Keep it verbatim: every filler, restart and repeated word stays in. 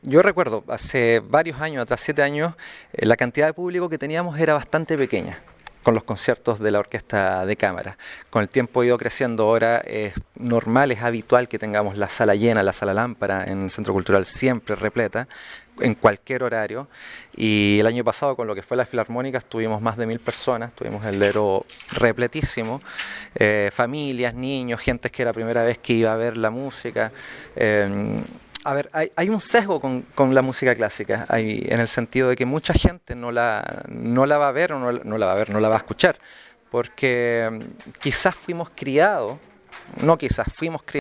yo recuerdo, hace varios años, atrás siete años, eh, la cantidad de público que teníamos era bastante pequeña con los conciertos de la orquesta de cámara. Con el tiempo ha ido creciendo, ahora es normal, es habitual que tengamos la sala llena, la sala lámpara en el Centro Cultural siempre repleta, en cualquier horario. Y el año pasado, con lo que fue la Filarmónica, tuvimos más de mil personas, tuvimos el Lero repletísimo, eh, familias, niños, gente que era la primera vez que iba a ver la música. Eh, A ver, hay, hay un sesgo con, con la música clásica, hay, en el sentido de que mucha gente no la, no la va a ver o no, no la va a ver, no la va a escuchar, porque quizás fuimos criados, no quizás, fuimos criados